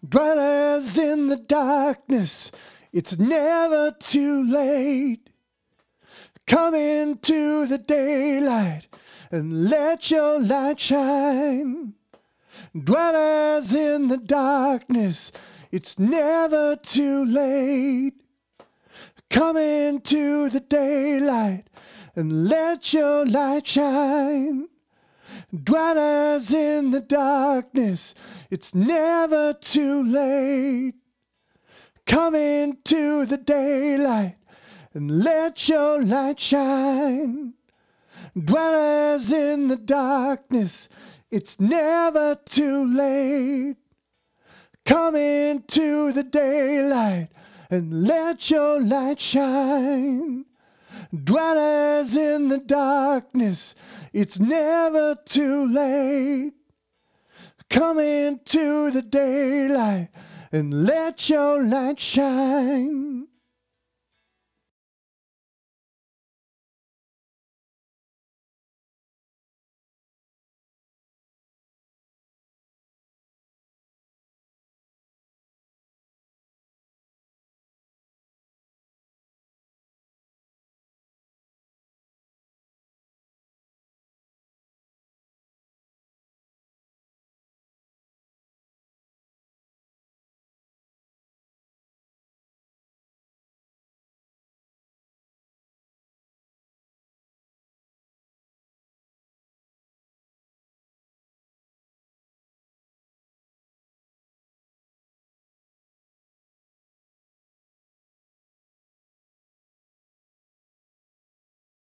Dwellers in the darkness, it's never too late. Come into the daylight and let your light shine. Dwellers in the darkness, it's never too late. Come into the daylight and let your light shine. Dwellers in the darkness, it's never too late. Come into the daylight and let your light shine. Dwellers in the darkness, it's never too late. Come into the daylight and let your light shine. Dwellers in the darkness, it's never too late. Come into the daylight and let your light shine.